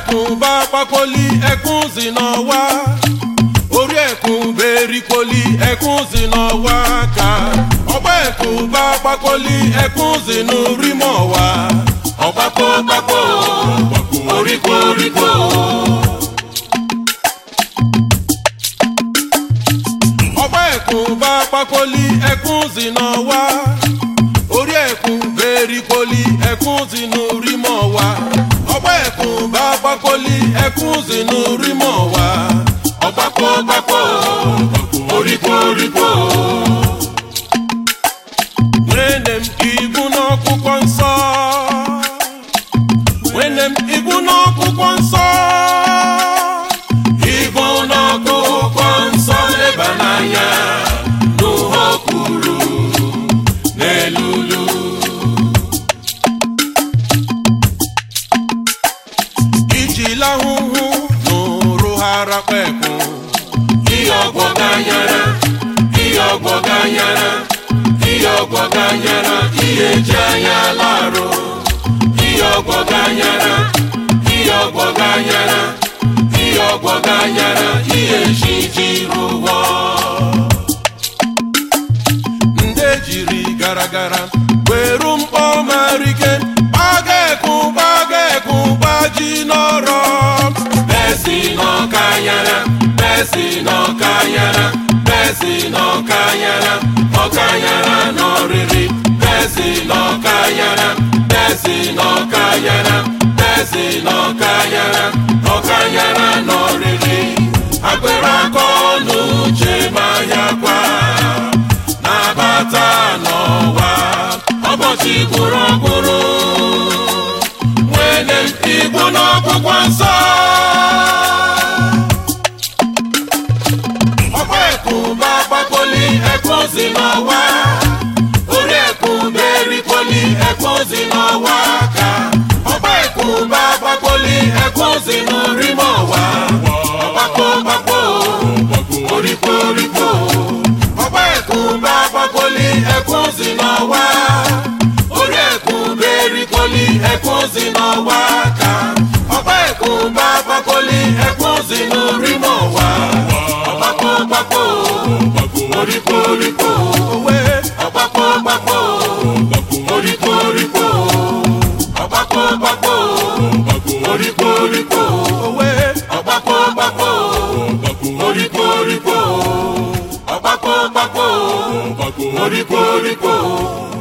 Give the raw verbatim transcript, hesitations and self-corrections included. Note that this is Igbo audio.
ẹkùn bá pákólí ẹkùn zìnà wá orí ẹkùn bẹ́ẹ̀rí kólí ẹkùn zìnà wá ká ọgbà ẹkùn bá pákólí ẹkùn zìnà rímọ̀ wá ọ̀pákó pákó oríkó oríkó. ọgbà ẹkùn bá pákólí ẹkùn zìnà wá orí ẹkùn bẹ́ẹ̀rí kólí ẹkùn zìnà rímọ̀ wá ọgbà ẹkùn bá pákólí ẹkùn zìnà rímọ̀ wá ọ̀pákó pákó oríkó oríkó. Nwenem ibu n'akwụkwọ nsọ Nwenem ibu n'akwụkwọ nsọ Ibu n'akwụkwọ nsọ leba n'anya n'ụha kwuru n'elulu. Ijila hụhụ n'ụrụ hara kpekwu ihe ọgwọ ganyara ihe ọgwọ ganyara ihe ọgwọ ganyara ihe eji anya larụ ihe ọgwọ ganyara ihe ọgwọ ganyara ihe ọgwọ ganyara ihe eji jiri ụgwọ ndị ejiri gara gara kweru mkpọ marike gbaga ekwu gbaga ekwu gbaji n'ọrọ besi n'ọkanyara besi n'ọkanyara besi n'ọkanyara ọkanyara n'ọrịrị besi n'ọkanyara besi n'ọkanyara besi n'ọkanyara ọkanyara n'ọrịrị agbere aka ọnụ uche ma ya kwa na-abata n'ọwa ụbọchị gwụrụ ọgwụrụ nwere igbu n'ọgwụgwọ nsọ. ọgbà ẹkùn bá pákólí ẹkùn zìnà wá orí ẹkùn bẹ́ẹ̀rí kólí ẹkùn zìnà wá ká ọgbà ẹkùn bá pákólí ẹkùn zìnà rímọ̀ wá ọ̀pákó pákó oríkó oríkó. ọgbà ẹkùn bá pákólí ẹkùn zìnà wá orí ẹkùn bẹ́ẹ̀rí kólí ẹkùn zìnà wá ká ọgbà ẹkùn bá pákólí ẹkùn zìnà rímọ̀ wá ọ̀pákó pákó oríkó oríkó. ọ̀pákó pákó oríkó oríkó. ọ̀pákó pákó oríkó oríkó. ọ̀pákó pákó oríkó oríkó. ọ̀pákó pákó oríkó oríkó.